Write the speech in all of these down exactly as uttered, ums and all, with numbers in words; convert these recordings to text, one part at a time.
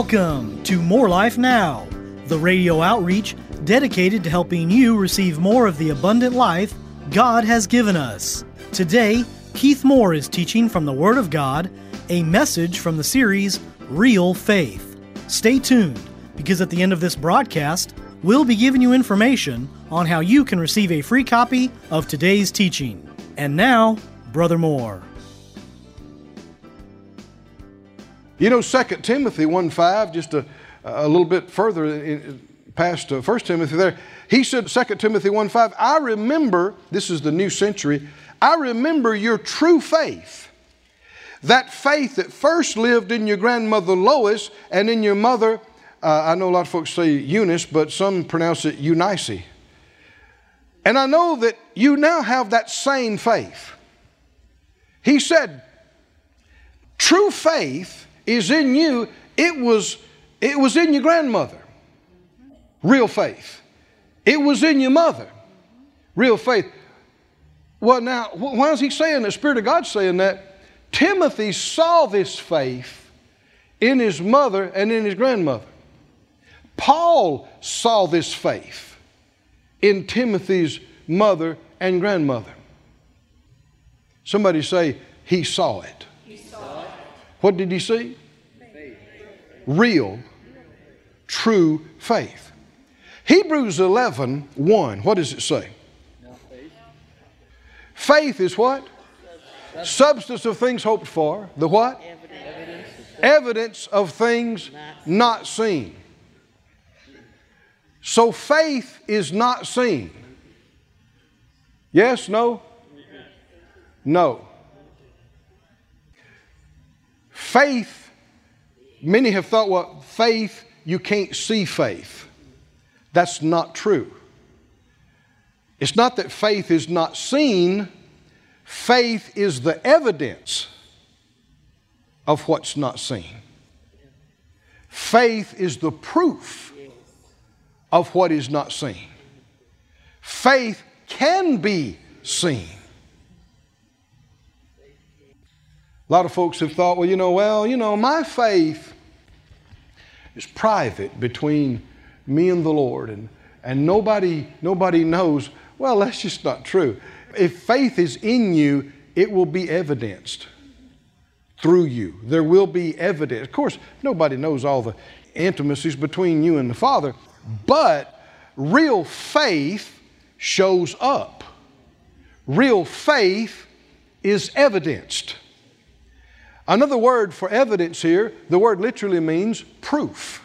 Welcome to More Life Now, the radio outreach dedicated to helping you receive more of the abundant life God has given us. Today, Keith Moore is teaching from the Word of God, a message from the series Real Faith. Stay tuned, because at the end of this broadcast, we'll be giving you information on how you can receive a free copy of today's teaching. And now, Brother Moore. You know, Second Timothy one five, just a, a little bit further in, past uh, First Timothy there, he said, Second Timothy one five, I remember, this is the new century, I remember your true faith, that faith that first lived in your grandmother Lois and in your mother, uh, I know a lot of folks say Eunice, but some pronounce it Eunice. And I know that you now have that same faith. He said, true faith is in you. It was, it was in your grandmother. Real faith. It was in your mother. Real faith. Well, now, why is he saying that? The Spirit of God's saying that. Timothy saw this faith in his mother and in his grandmother. Paul saw this faith in Timothy's mother and grandmother. Somebody say, he saw it. He saw it. What did he see? Faith. Real, true faith. Hebrews eleven one, what does it say? No faith. Faith is what? Substance. Substance of things hoped for. The what? Evidence. Evidence of things not seen. So faith is not seen. Yes, no? No. Faith, many have thought, well, faith, you can't see faith. That's not true. It's not that faith is not seen. Faith is the evidence of what's not seen. Faith is the proof of what is not seen. Faith can be seen. A lot of folks have thought, well, you know, well, you know, my faith is private between me and the Lord, and, and nobody, nobody knows. Well, that's just not true. If faith is in you, it will be evidenced through you. There will be evidence. Of course, nobody knows all the intimacies between you and the Father, but real faith shows up. Real faith is evidenced. Another word for evidence here, the word literally means proof.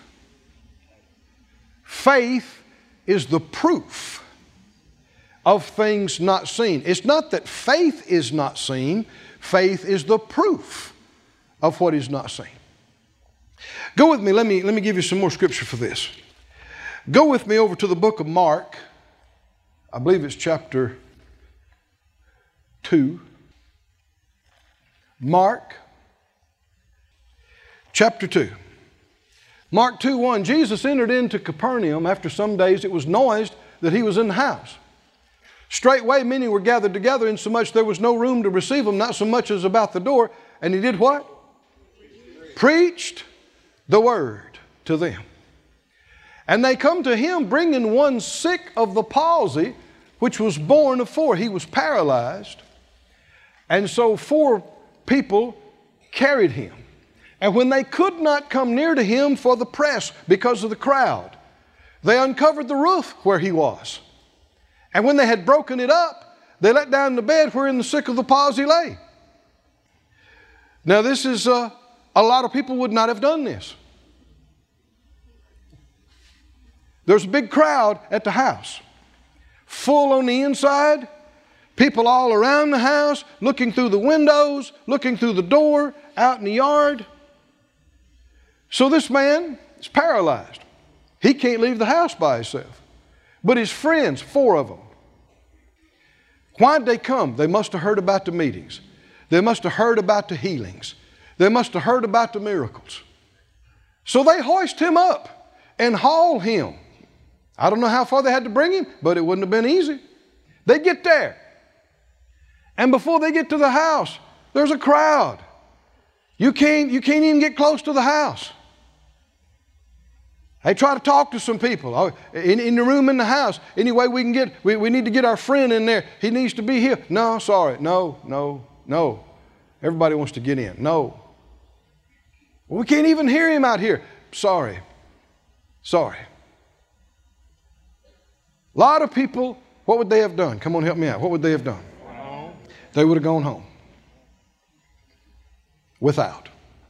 Faith is the proof of things not seen. It's not that faith is not seen. Faith is the proof of what is not seen. Go with me. Let me, let me give you some more scripture for this. Go with me over to the book of Mark. I believe it's chapter two. Mark chapter two. Mark two one, Jesus entered into Capernaum. After some days it was noised that he was in the house. Straightway many were gathered together, insomuch there was no room to receive them, not so much as about the door. And he did what? Preached, Preached the word to them. And they come to him bringing one sick of the palsy, which was born of four. He was paralyzed. And so four people carried him. And when they could not come near to him for the press because of the crowd, they uncovered the roof where he was. And when they had broken it up, they let down the bed wherein the sick of the palsy lay. Now this is, uh, a lot of people would not have done this. There's a big crowd at the house, full on the inside, people all around the house, looking through the windows, looking through the door, out in the yard. So this man is paralyzed. He can't leave the house by himself. But his friends, four of them, why'd they come? They must have heard about the meetings. They must have heard about the healings. They must have heard about the miracles. So they hoist him up and haul him. I don't know how far they had to bring him, but it wouldn't have been easy. They get there. And before they get to the house, there's a crowd. You can't, you can't even get close to the house. Hey, try to talk to some people. Oh, in, in the room in the house. Any way we can get, we, we need to get our friend in there. He needs to be here. No, sorry. No, no, no. Everybody wants to get in. No. Well, we can't even hear him out here. Sorry. Sorry. A lot of people, what would they have done? Come on, help me out. What would they have done? They would have gone home. Without.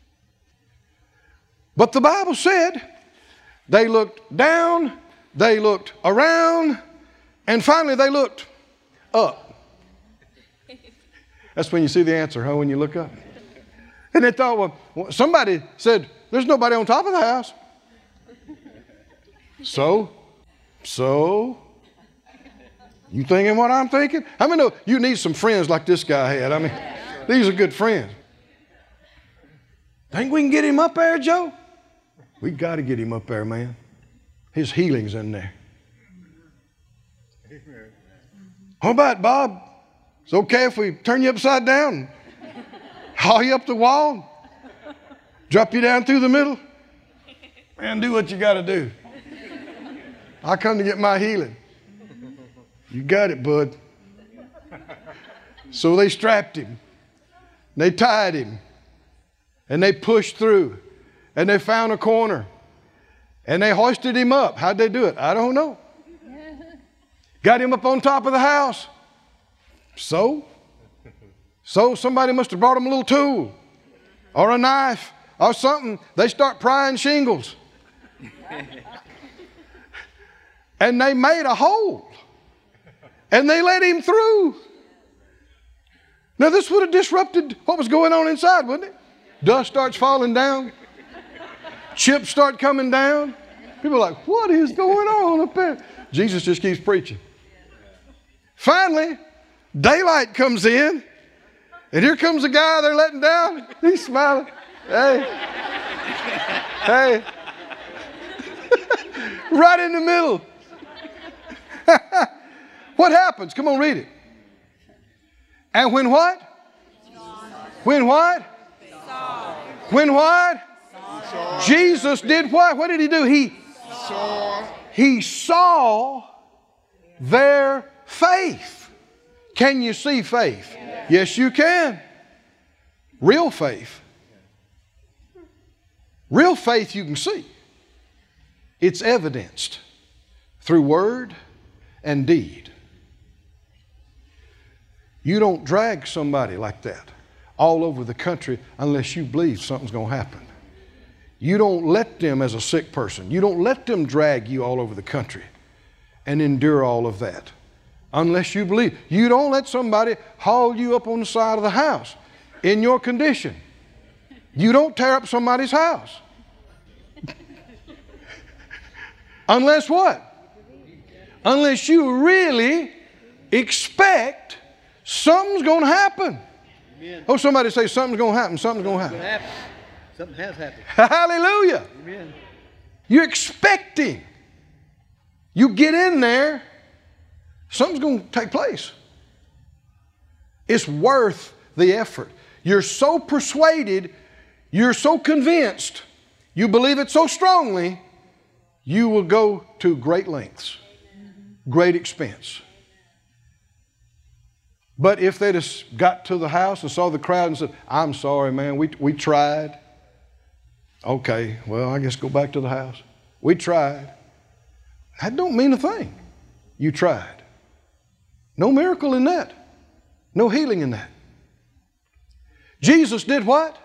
But the Bible said they looked down, they looked around, and finally they looked up. That's when you see the answer, huh? When you look up. And they thought, well, somebody said, there's nobody on top of the house. So, so, you thinking what I'm thinking? How many know you need some friends like this guy had? I mean, these are good friends. Think we can get him up there, Joe? We got to get him up there, man. His healing's in there. How about Bob? It's okay if we turn you upside down, haul you up the wall, drop you down through the middle. Man, do what you got to do. I come to get my healing. You got it, bud. So they strapped him. They tied him. And they pushed through. And they found a corner. And they hoisted him up. How'd they do it? I don't know. Got him up on top of the house. So? So somebody must have brought him a little tool. Or a knife. Or something. They start prying shingles. And they made a hole. And they let him through. Now this would have disrupted what was going on inside, wouldn't it? Dust starts falling down. Chips start coming down. People are like, what is going on up there? Jesus just keeps preaching. Finally, daylight comes in. And here comes a guy they're letting down. He's smiling. Hey. Hey. Right in the middle. What happens? Come on, read it. And when what? When what? When what? Jesus did what? What did he do? He saw. He saw their faith. Can you see faith? Yes, you can. Real faith. Real faith you can see. It's evidenced through word and deed. You don't drag somebody like that all over the country unless you believe something's going to happen. You don't let them, as a sick person, you don't let them drag you all over the country and endure all of that unless you believe. You don't let somebody haul you up on the side of the house in your condition. You don't tear up somebody's house. Unless what? Unless you really expect something's going to happen. Amen. Oh, somebody say something's going to happen. Something's going to happen. happen. Something has happened. Hallelujah. Amen. You're expecting. You get in there, something's going to take place. It's worth the effort. You're so persuaded, you're so convinced, you believe it so strongly, you will go to great lengths, great expense. But if they just got to the house and saw the crowd and said, I'm sorry, man, we, we tried. Okay, well, I guess go back to the house. We tried. That don't mean a thing. You tried. No miracle in that. No healing in that. Jesus did what?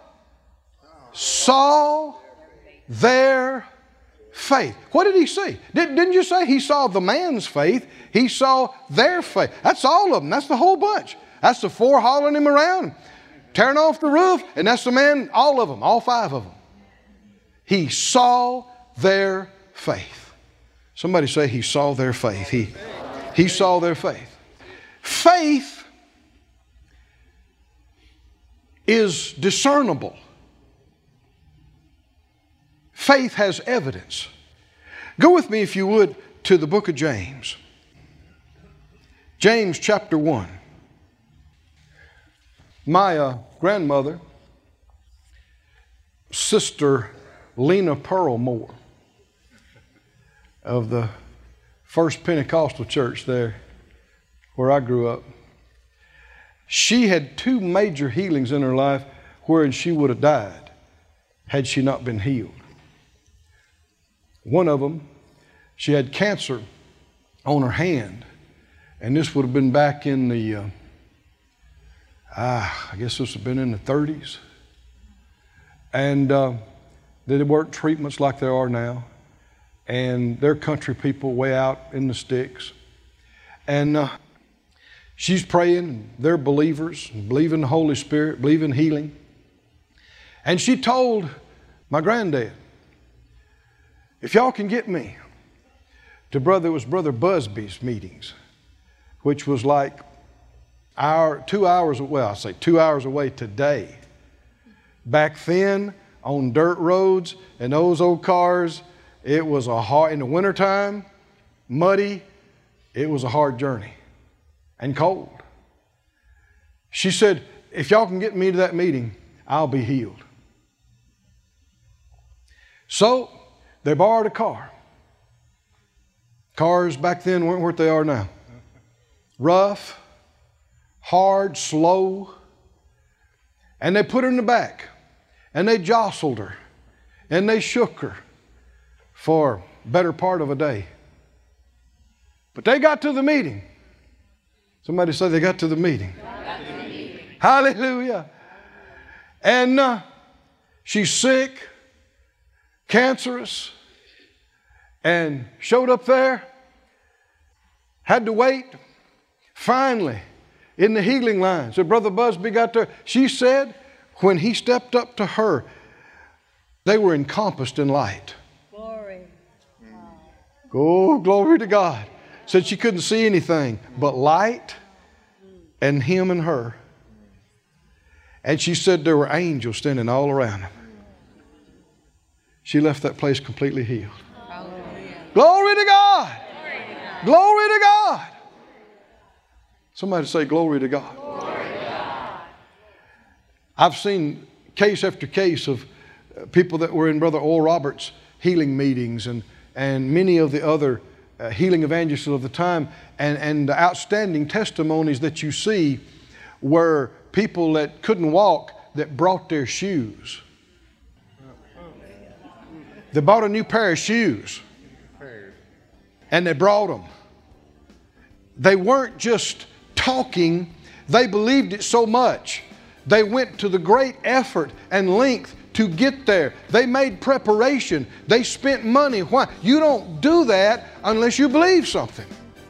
Saw their faith. What did he see? Did, didn't you say he saw the man's faith? He saw their faith. That's all of them. That's the whole bunch. That's the four hauling him around, tearing off the roof, and that's the man, all of them, all five of them. He saw their faith. Somebody say he saw their faith. He, he saw their faith. Faith is discernible. Faith has evidence. Go with me, if you would, to the book of James. James chapter one. My uh, grandmother, Sister Lena Pearl Moore, of the First Pentecostal church there where I grew up. She had two major healings in her life wherein she would have died had she not been healed. One of them, she had cancer on her hand, and this would have been back in the, uh, ah, I guess this would have been in the thirties. And uh, there weren't treatments like there are now. And they're country people way out in the sticks. And uh, she's praying, and they're believers, and believe in the Holy Spirit, believe in healing. And she told my granddad, if y'all can get me to brother, it was Brother Busby's meetings, which was like hour, two hours, well, I say two hours away today. Back then, on dirt roads and those old cars, it was a hard, in the wintertime, muddy, it was a hard journey and cold. She said, if y'all can get me to that meeting, I'll be healed. So they borrowed a car. Cars back then weren't what they are now. Rough, hard, slow. And they put her in the back, and they jostled her, and they shook her for a better part of a day. But they got to the meeting. Somebody say they got to the meeting. Got to the meeting. Hallelujah. And uh, she's sick, cancerous, and showed up there, had to wait. Finally, in the healing line, so Brother Busby got there. She said when he stepped up to her, they were encompassed in light. Glory. Oh, glory to God. Said she couldn't see anything but light and him and her. And she said there were angels standing all around him. She left that place completely healed. Hallelujah. Glory to God. Glory to God. Somebody say glory to God. Glory to God. I've seen case after case of people that were in Brother Oral Roberts' healing meetings and, and many of the other uh, healing evangelists of the time, and, and the outstanding testimonies that you see were people that couldn't walk that brought their shoes. They bought a new pair of shoes and they brought them. They weren't just talking, they believed it so much. They went to the great effort and length to get there. They made preparation. They spent money. Why? You don't do that unless you believe something.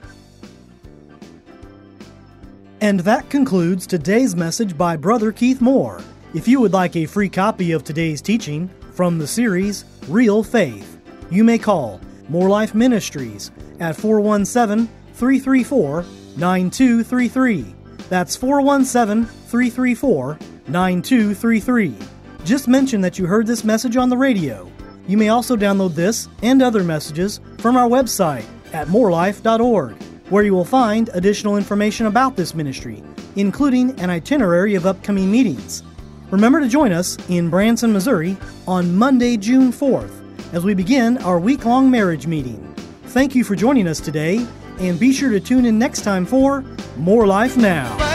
And that concludes today's message by Brother Keith Moore. If you would like a free copy of today's teaching from the series Real Faith, you may call More Life Ministries at four one seven, three three four, nine two three three. That's four one seven, three three four, nine two three three. Just mention that you heard this message on the radio. You may also download this and other messages from our website at more life dot org, where you will find additional information about this ministry, including an itinerary of upcoming meetings. Remember to join us in Branson, Missouri on Monday, June fourth, as we begin our week-long marriage meeting. Thank you for joining us today, and be sure to tune in next time for More Life Now.